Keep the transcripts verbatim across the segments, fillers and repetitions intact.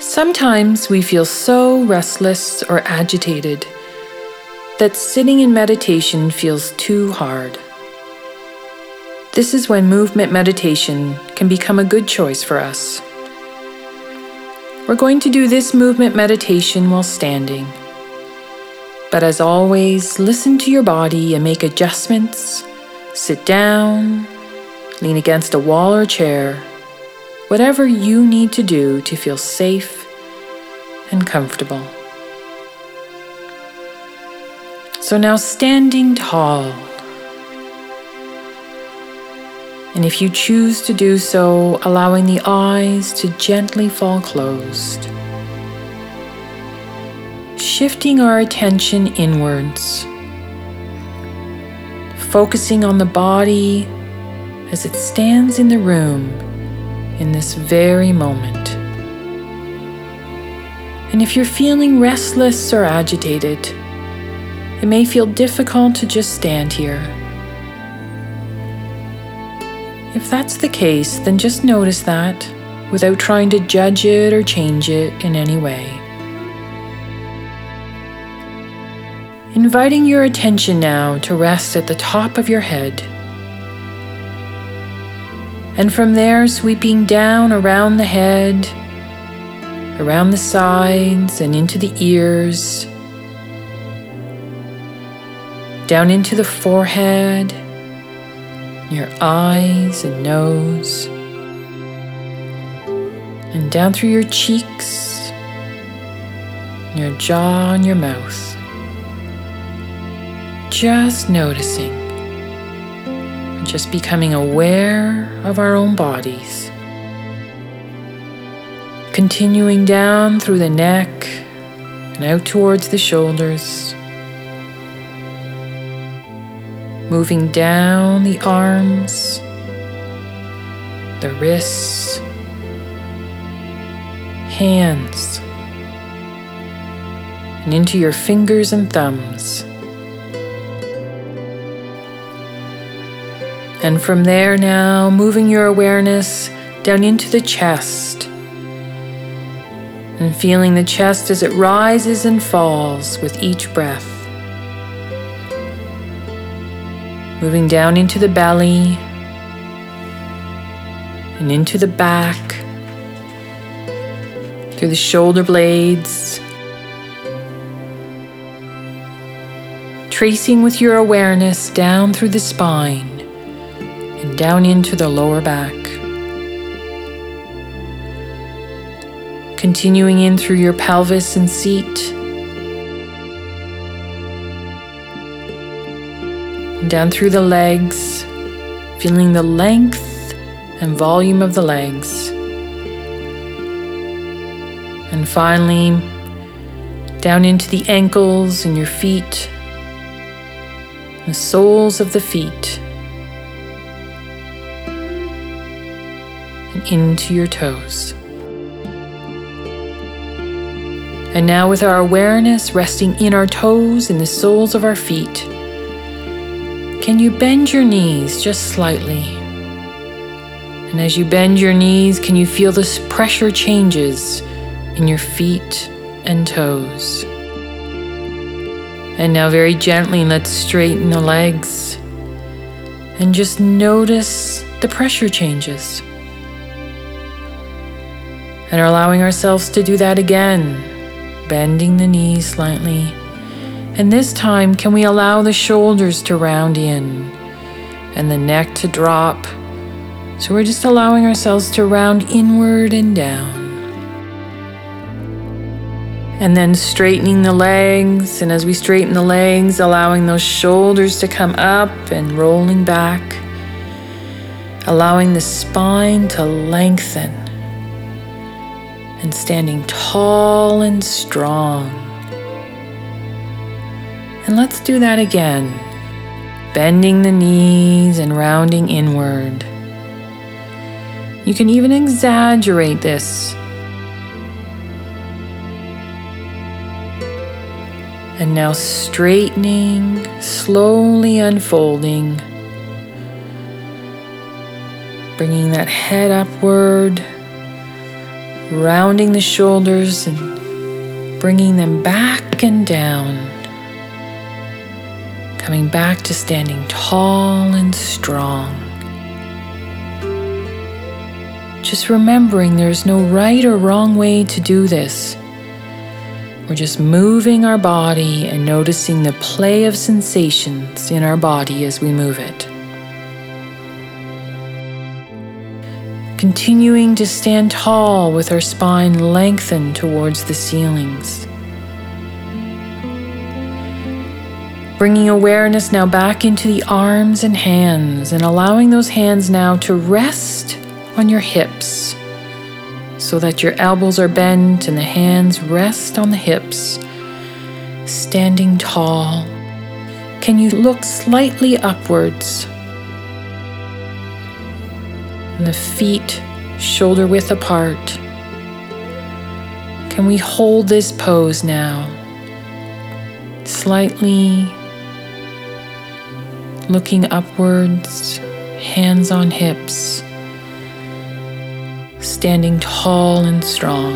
Sometimes we feel so restless or agitated that sitting in meditation feels too hard. This is when movement meditation can become a good choice for us. We're going to do this movement meditation while standing. But as always, listen to your body and make adjustments. Sit down, lean against a wall or chair, whatever you need to do to feel safe and comfortable. So now standing tall. And if you choose to do so, allowing the eyes to gently fall closed. Shifting our attention inwards. Focusing on the body as it stands in the room in this very moment. And if you're feeling restless or agitated, it may feel difficult to just stand here. If that's the case, then just notice that without trying to judge it or change it in any way. Inviting your attention now to rest at the top of your head. And from there, sweeping down around the head, around the sides and into the ears, down into the forehead, your eyes and nose, and down through your cheeks, your jaw and your mouth. Just noticing, just becoming aware of our own bodies. Continuing down through the neck and out towards the shoulders. Moving down the arms, the wrists, hands, and into your fingers and thumbs. And from there now, moving your awareness down into the chest and feeling the chest as it rises and falls with each breath. Moving down into the belly and into the back, through the shoulder blades, tracing with your awareness down through the spine and down into the lower back. Continuing in through your pelvis and seat, down through the legs, feeling the length and volume of the legs. And finally, down into the ankles and your feet, the soles of the feet, and into your toes. And now with our awareness resting in our toes and the soles of our feet, can you bend your knees just slightly? And as you bend your knees, can you feel this pressure changes in your feet and toes? And now very gently, let's straighten the legs and just notice the pressure changes. And are allowing ourselves to do that again, bending the knees slightly. And this time, can we allow the shoulders to round in and the neck to drop? So we're just allowing ourselves to round inward and down. And then straightening the legs, and as we straighten the legs, allowing those shoulders to come up and rolling back, allowing the spine to lengthen and standing tall and strong. And let's do that again, bending the knees and rounding inward. You can even exaggerate this. And now straightening, slowly unfolding, bringing that head upward, rounding the shoulders and bringing them back and down, coming back to standing tall and strong. Just remembering there's no right or wrong way to do this. We're just moving our body and noticing the play of sensations in our body as we move it. Continuing to stand tall with our spine lengthened towards the ceilings. Bringing awareness now back into the arms and hands and allowing those hands now to rest on your hips so that your elbows are bent and the hands rest on the hips, standing tall. Can you look slightly upwards? And the feet shoulder width apart. Can we hold this pose now? Slightly looking upwards, hands on hips, standing tall and strong.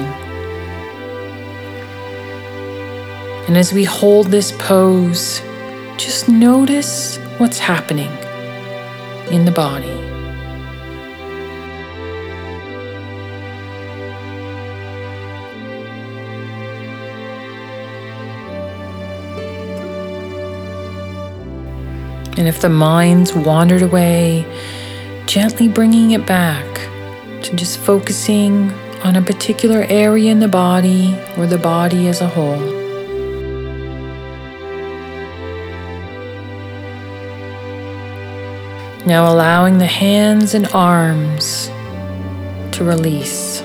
And as we hold this pose, just notice what's happening in the body. And if the mind's wandered away, gently bringing it back to just focusing on a particular area in the body or the body as a whole. Now allowing the hands and arms to release.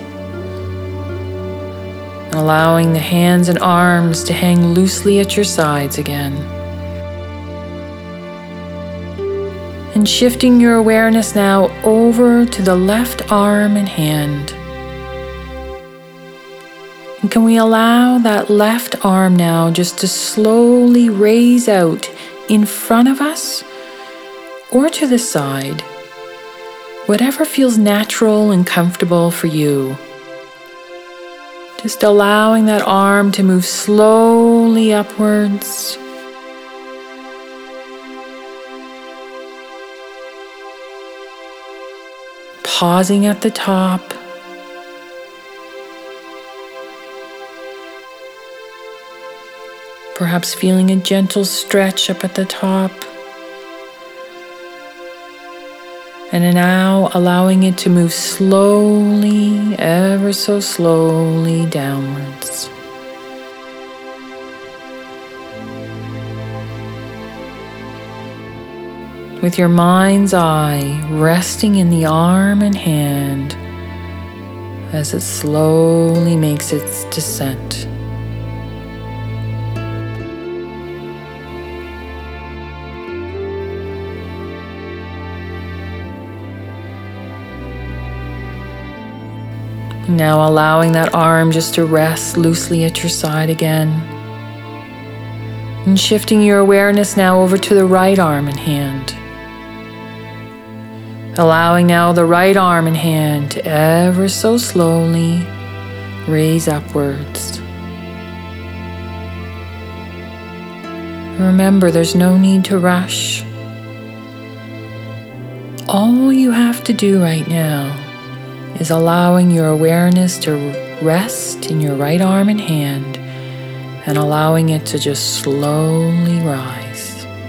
Allowing the hands and arms to hang loosely at your sides again. And shifting your awareness now over to the left arm and hand. And can we allow that left arm now just to slowly raise out in front of us or to the side, whatever feels natural and comfortable for you. Just allowing that arm to move slowly upwards. Pausing at the top. Perhaps feeling a gentle stretch up at the top. And now allowing it to move slowly, ever so slowly downwards. With your mind's eye resting in the arm and hand as it slowly makes its descent. Now allowing that arm just to rest loosely at your side again. And shifting your awareness now over to the right arm and hand. Allowing now the right arm and hand to ever so slowly raise upwards. Remember, there's no need to rush. All you have to do right now is allowing your awareness to rest in your right arm and hand and allowing it to just slowly rise.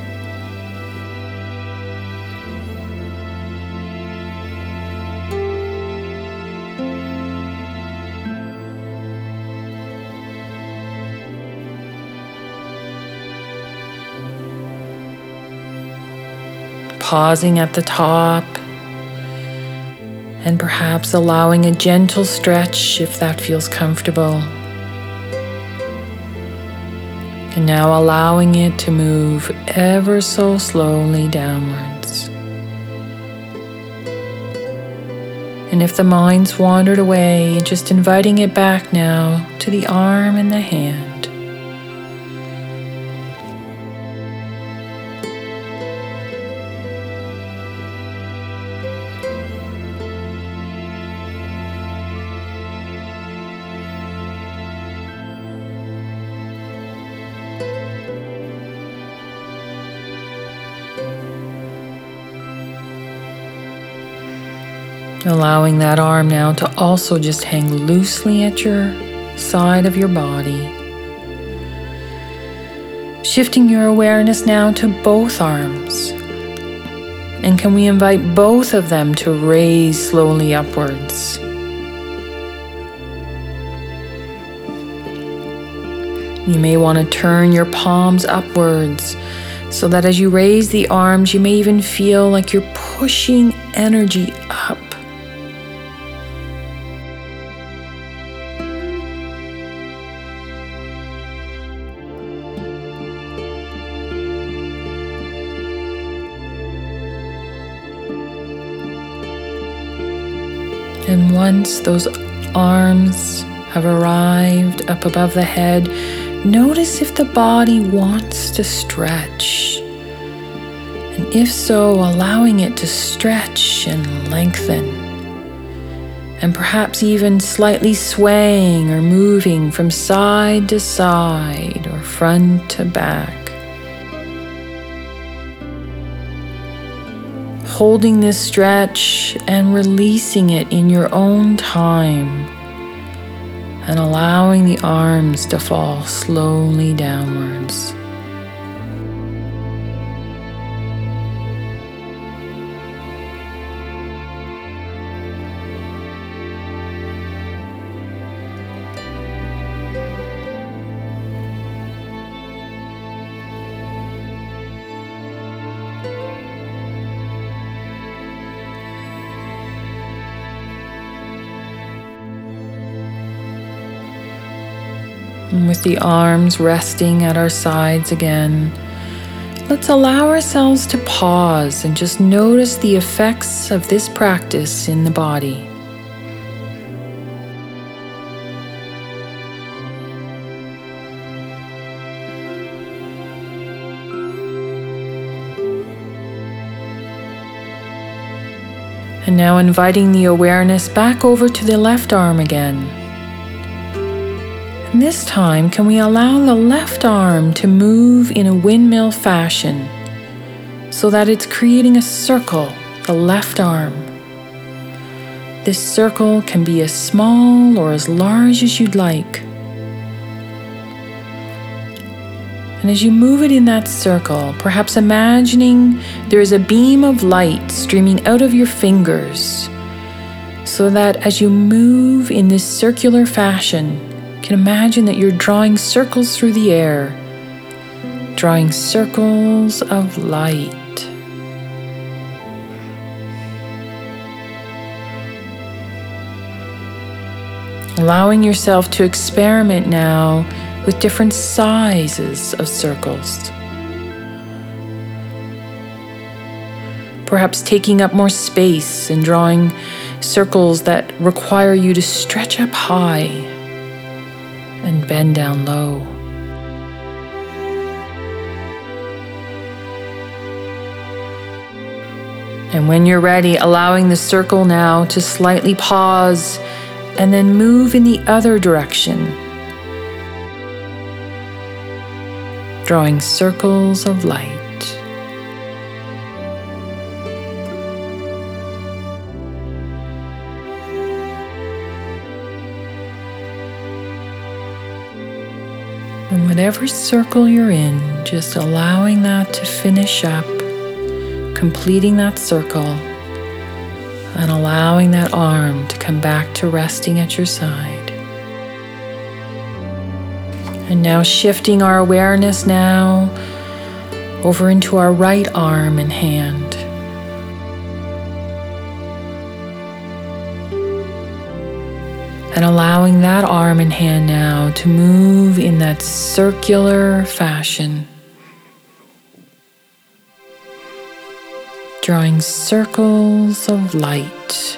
Pausing at the top and perhaps allowing a gentle stretch if that feels comfortable. And now allowing it to move ever so slowly downwards. And if the mind's wandered away, just inviting it back now to the arm and the hand. Allowing that arm now to also just hang loosely at your side of your body. Shifting your awareness now to both arms. And can we invite both of them to raise slowly upwards? You may want to turn your palms upwards so that as you raise the arms, you may even feel like you're pushing energy up. And once those arms have arrived up above the head, notice if the body wants to stretch. And if so, allowing it to stretch and lengthen. And perhaps even slightly swaying or moving from side to side or front to back. Holding this stretch and releasing it in your own time, and allowing the arms to fall slowly downwards. And with the arms resting at our sides again, let's allow ourselves to pause and just notice the effects of this practice in the body. And now inviting the awareness back over to the left arm again. And this time, can we allow the left arm to move in a windmill fashion so that it's creating a circle, the left arm. This circle can be as small or as large as you'd like. And as you move it in that circle, perhaps imagining there is a beam of light streaming out of your fingers, so that as you move in this circular fashion, you can imagine that you're drawing circles through the air, drawing circles of light. Allowing yourself to experiment now with different sizes of circles. Perhaps taking up more space and drawing circles that require you to stretch up high and bend down low. And when you're ready, allowing the circle now to slightly pause and then move in the other direction, drawing circles of light. And whatever circle you're in, just allowing that to finish up, completing that circle, and allowing that arm to come back to resting at your side. And now shifting our awareness now over into our right arm and hand. And allowing that arm and hand now to move in that circular fashion, drawing circles of light.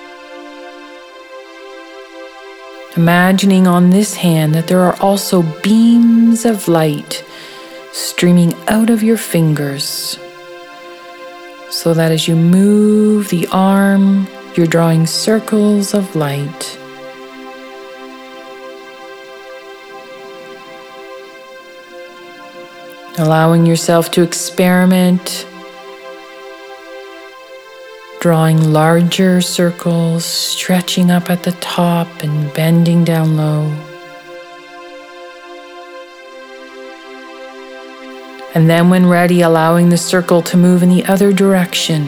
Imagining on this hand that there are also beams of light streaming out of your fingers, so that as you move the arm, you're drawing circles of light. Allowing yourself to experiment, drawing larger circles, stretching up at the top and bending down low. And then when ready, allowing the circle to move in the other direction.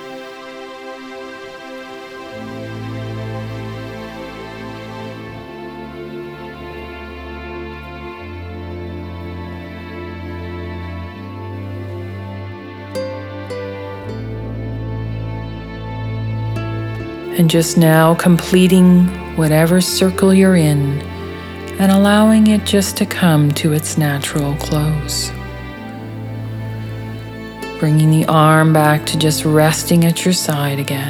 And just now completing whatever circle you're in and allowing it just to come to its natural close. Bringing the arm back to just resting at your side again.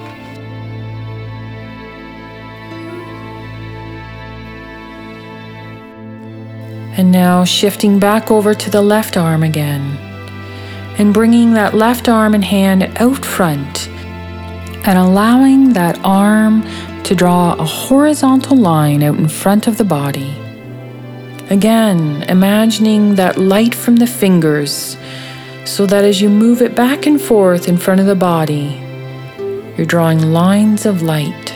And now shifting back over to the left arm again and bringing that left arm and hand out front and allowing that arm to draw a horizontal line out in front of the body. Again, imagining that light from the fingers so that as you move it back and forth in front of the body, you're drawing lines of light.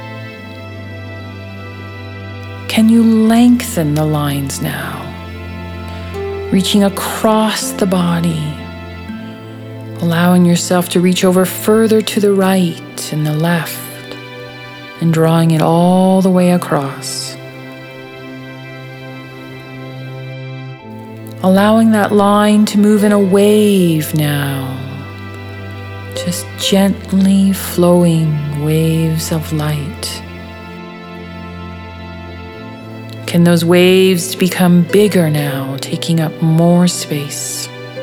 Can you lengthen the lines now? Reaching across the body, allowing yourself to reach over further to the right and the left, and drawing it all the way across. Allowing that line to move in a wave now, just gently flowing waves of light. Can those waves become bigger now, taking up more space?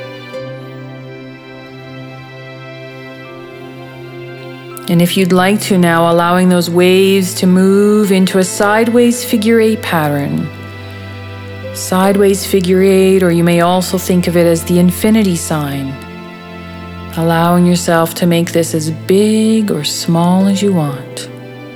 And if you'd like to now, allowing those waves to move into a sideways figure eight pattern. Sideways figure eight, or you may also think of it as the infinity sign. Allowing yourself to make this as big or small as you want.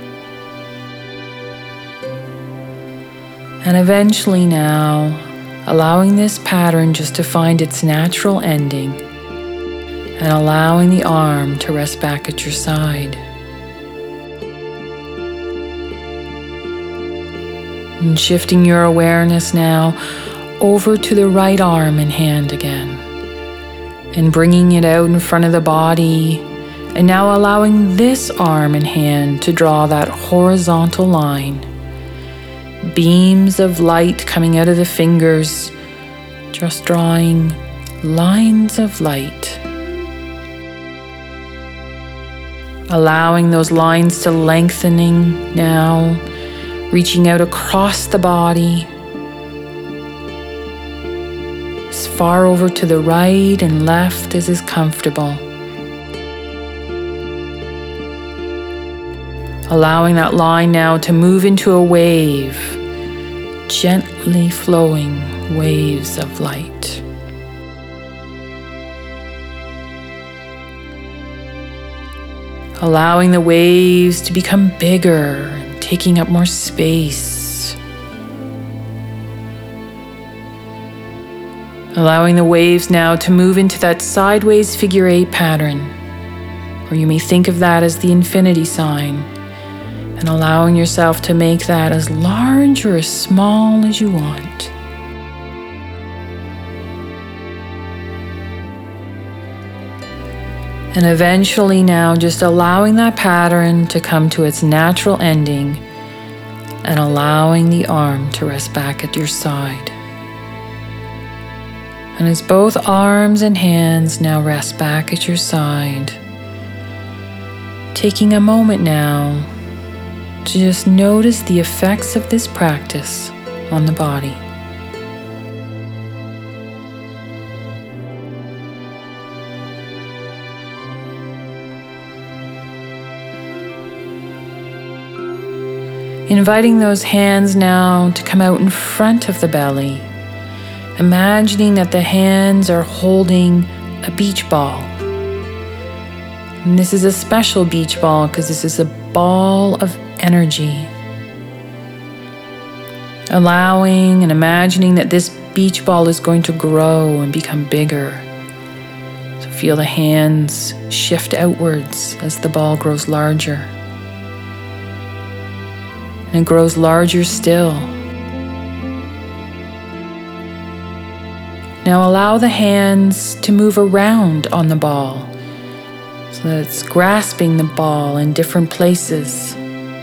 And eventually now, allowing this pattern just to find its natural ending, and allowing the arm to rest back at your side. And shifting your awareness now over to the right arm and hand again, and bringing it out in front of the body, and now allowing this arm and hand to draw that horizontal line. Beams of light coming out of the fingers, just drawing lines of light. Allowing those lines to lengthening now, reaching out across the body, as far over to the right and left as is comfortable. Allowing that line now to move into a wave, gently flowing waves of light. Allowing the waves to become bigger and taking up more space. Allowing the waves now to move into that sideways figure eight pattern, or you may think of that as the infinity sign, and allowing yourself to make that as large or as small as you want. And eventually now just allowing that pattern to come to its natural ending and allowing the arm to rest back at your side. And as both arms and hands now rest back at your side, taking a moment now to just notice the effects of this practice on the body. Inviting those hands now to come out in front of the belly, imagining that the hands are holding a beach ball. And this is a special beach ball because this is a ball of energy. Allowing and imagining that this beach ball is going to grow and become bigger. So Feel the hands shift outwards as the ball grows larger. And it grows larger still. Now allow the hands to move around on the ball so that it's grasping the ball in different places.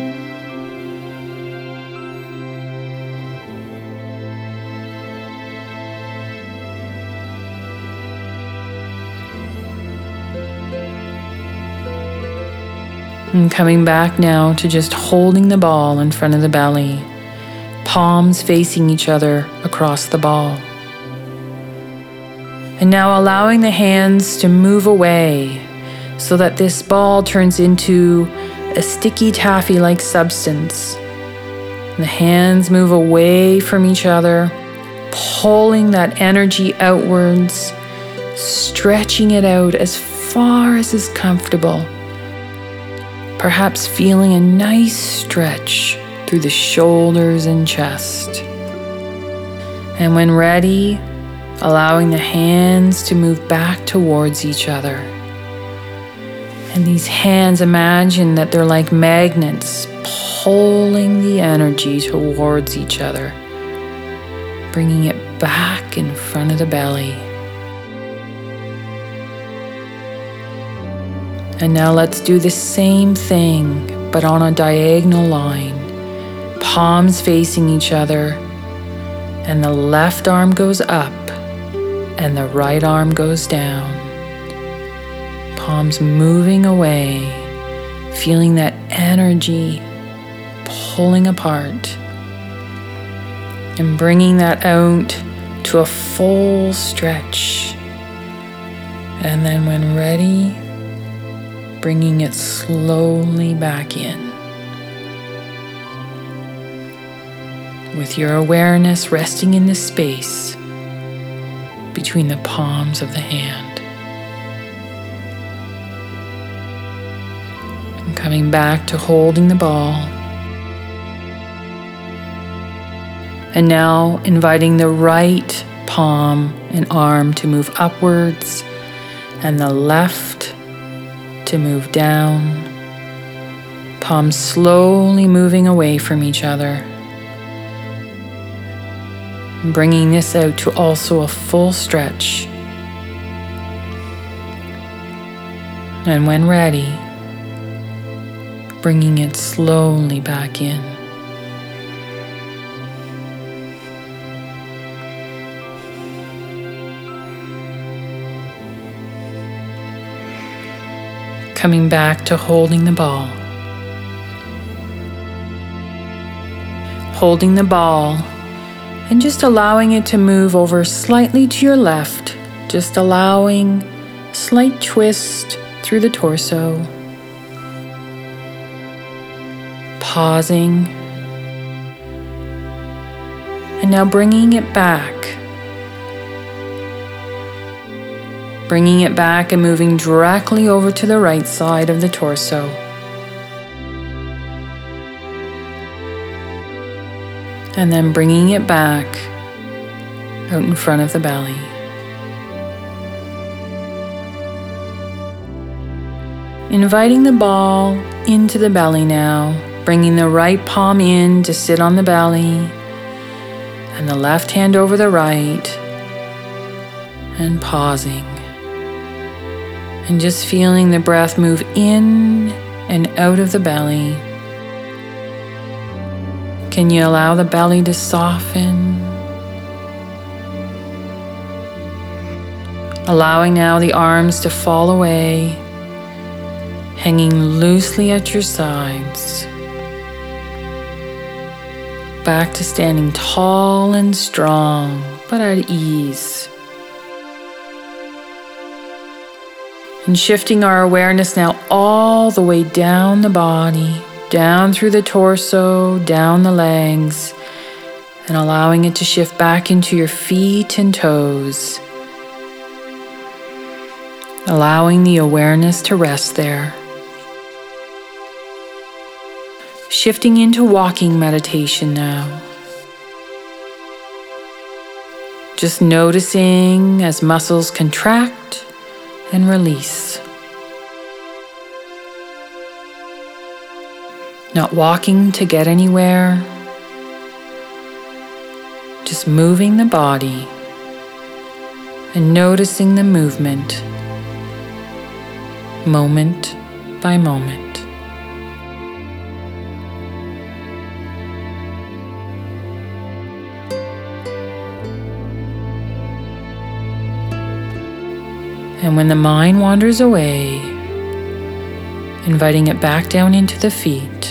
And coming back now to just holding the ball in front of the belly, palms facing each other across the ball. And now allowing the hands to move away so that this ball turns into a sticky taffy-like substance. And the hands move away from each other, pulling that energy outwards, stretching it out as far as is comfortable. Perhaps feeling a nice stretch through the shoulders and chest. And when ready, allowing the hands to move back towards each other. And these hands, imagine that they're like magnets pulling the energy towards each other, bringing it back in front of the belly. And now let's do the same thing, but on a diagonal line. Palms facing each other, and the left arm goes up, and the right arm goes down. Palms moving away, feeling that energy pulling apart, and bringing that out to a full stretch. And then when ready, bringing it slowly back in. With your awareness resting in the space between the palms of the hand. And coming back to holding the ball. And now inviting the right palm and arm to move upwards and the left to move down, palms slowly moving away from each other, bringing this out to also a full stretch. And when ready, bringing it slowly back in. Coming back to holding the ball. Holding the ball and just allowing it to move over slightly to your left, just allowing a slight twist through the torso. Pausing. And now bringing it back. Bringing it back and moving directly over to the right side of the torso. And then bringing it back out in front of the belly. Inviting the ball into the belly now, bringing the right palm in to sit on the belly, and the left hand over the right, and pausing. And just feeling the breath move in and out of the belly. Can you allow the belly to soften? Allowing now the arms to fall away, hanging loosely at your sides. Back to standing tall and strong, but at ease. And shifting our awareness now all the way down the body, down through the torso, down the legs, and allowing it to shift back into your feet and toes. Allowing the awareness to rest there. Shifting into walking meditation now. Just noticing as muscles contract and release. Not walking to get anywhere, just moving the body and noticing the movement, moment by moment. And when the mind wanders away, inviting it back down into the feet.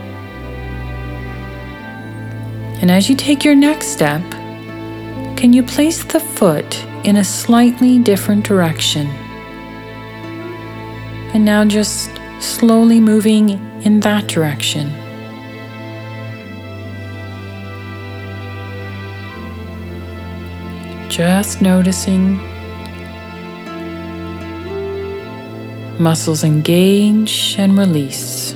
And as you take your next step, can you place the foot in a slightly different direction? And now just slowly moving in that direction. Just noticing muscles engage and release.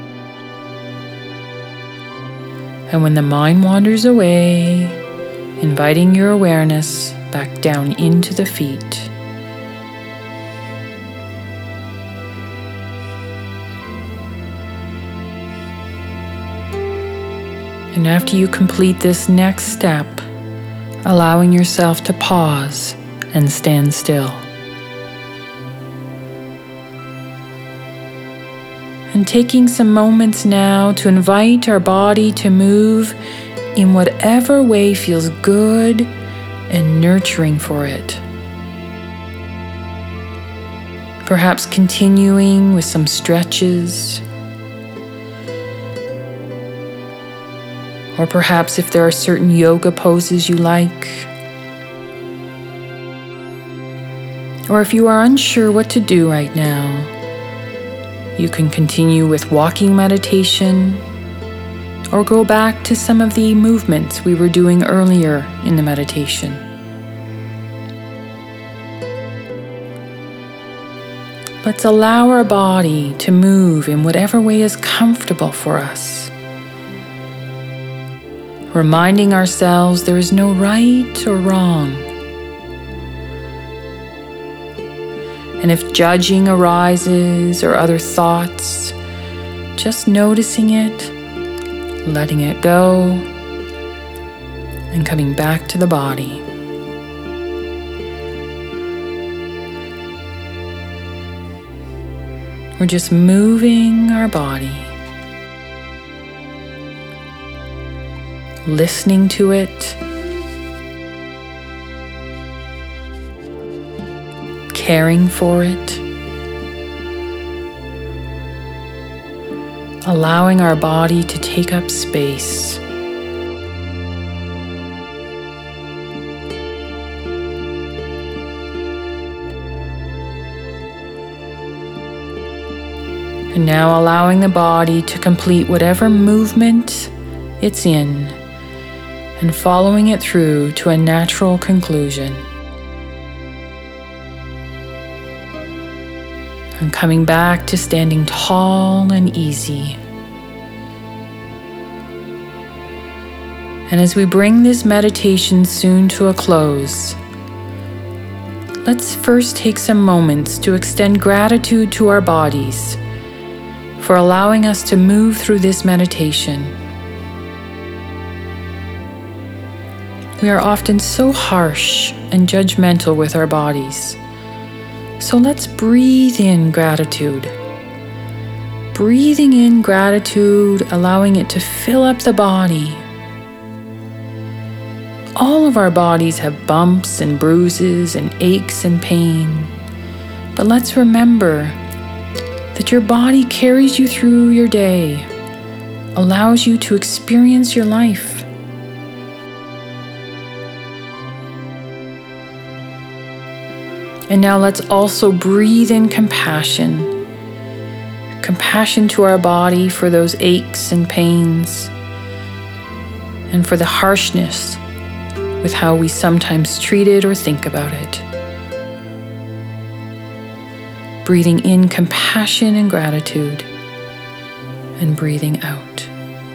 And when the mind wanders away, inviting your awareness back down into the feet. And after you complete this next step, allowing yourself to pause and stand still. And taking some moments now to invite our body to move in whatever way feels good and nurturing for it. Perhaps continuing with some stretches. Or perhaps if there are certain yoga poses you like. Or if you are unsure what to do right now, you can continue with walking meditation or go back to some of the movements we were doing earlier in the meditation. Let's allow our body to move in whatever way is comfortable for us. Reminding ourselves there is no right or wrong. And if judging arises or other thoughts, just noticing it, letting it go, and coming back to the body. We're just moving our body, listening to it, caring for it, allowing our body to take up space. And now allowing the body to complete whatever movement it's in and following it through to a natural conclusion. And coming back to standing tall and easy. And as we bring this meditation soon to a close, let's first take some moments to extend gratitude to our bodies for allowing us to move through this meditation. We are often so harsh and judgmental with our bodies. So let's breathe in gratitude. Breathing in gratitude, allowing it to fill up the body. All of our bodies have bumps and bruises and aches and pain. But let's remember that your body carries you through your day, allows you to experience your life. And now let's also breathe in compassion. Compassion to our body for those aches and pains, and for the harshness with how we sometimes treat it or think about it. Breathing in compassion and gratitude, and breathing out.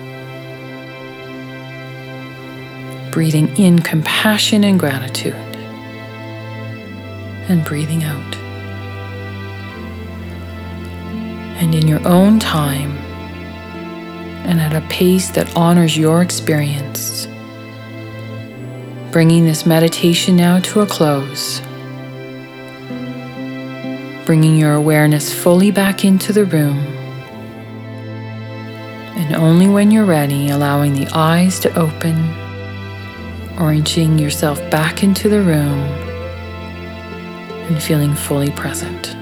Breathing in compassion and gratitude, and breathing out. and in your own time, and at a pace that honors your experience. Bringing this meditation now to a close. Bringing your awareness fully back into the room. And only when you're ready, allowing the eyes to open, orienting yourself back into the room, and feeling fully present.